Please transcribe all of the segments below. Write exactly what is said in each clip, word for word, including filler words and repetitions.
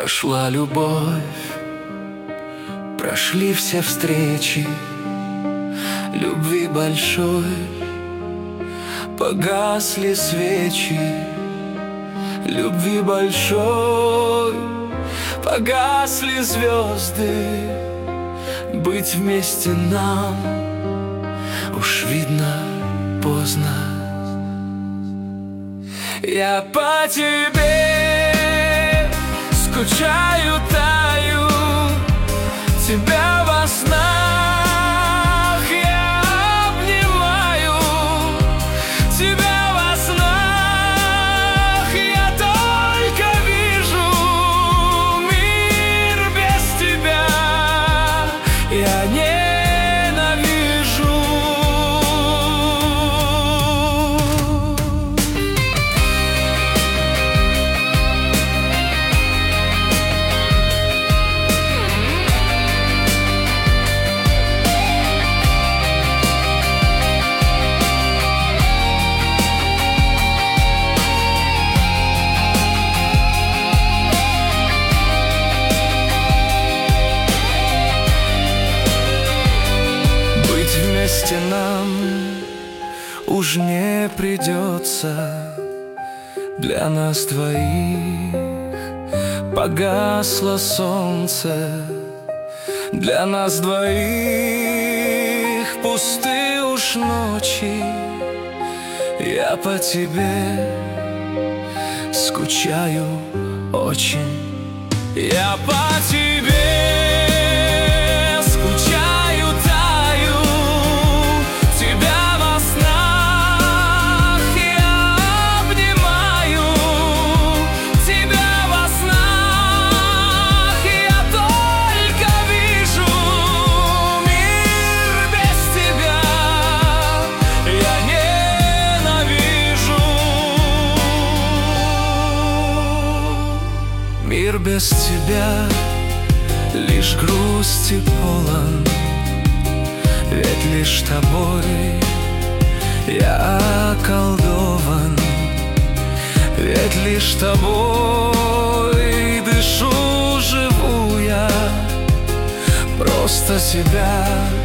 Прошла любовь, прошли все встречи любви большой, погасли свечи любви большой, погасли звезды. Быть вместе нам уж видно поздно. Я по тебе скучаю, таю, тебя во снах я обнимаю, тебя во снах я только вижу. Мир без тебя я ненавижу. Вместе нам уж не придется, для нас двоих погасло солнце, для нас двоих пусты уж ночи. Я по тебе скучаю очень, я по тебе мир без тебя лишь грусти полон, ведь лишь тобой я околдован, ведь лишь тобой дышу, живу я, просто тебя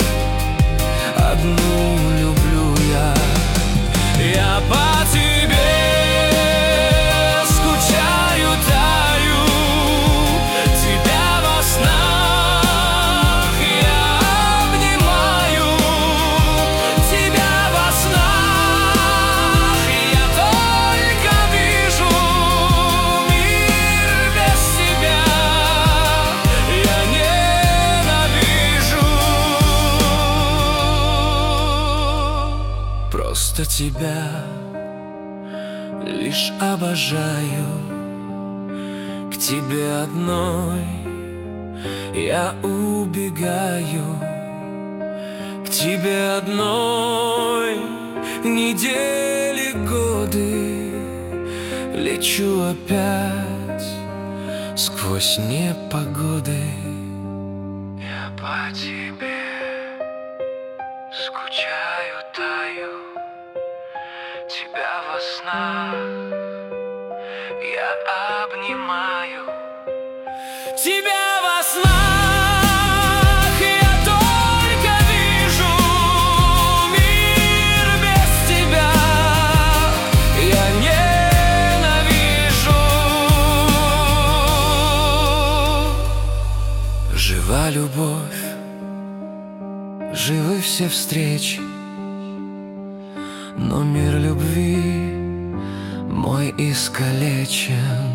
одну люблю я. Я по тебе просто тебя лишь обожаю, к тебе одной я убегаю, к тебе одной недели, годы лечу опять сквозь непогоды. Я по тебе скучаю, таю, тебя во снах я обнимаю, тебя во снах я только вижу. Мир без тебя я ненавижу. Жива любовь, живы все встречи, но мир любви мой искалечен.